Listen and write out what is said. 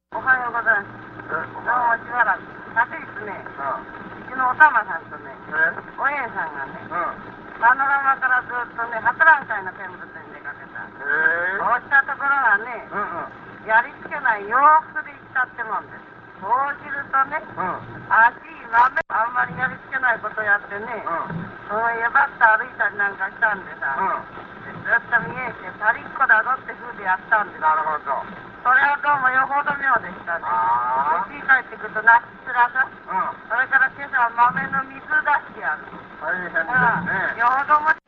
おはようございます。どうもしばらく。昨日ね、うちのおたまさんとね、おえんさんがね、パノラマからずっとね、博覧会の見物に出かけた。そうしたところがね、やりつけない洋服で行ったってもんです。そうするとね、足豆あんまりやりつけないことやってね、そういえばって歩いたりなんかしたんでさ、ずっと見えてパリッコだぞって風でやったんです。 なるほど。 それはどうもよほど妙でしたね。家に帰ってくると夏つらさ、それから今朝は豆の水出してやる。 大変ですね。 よほども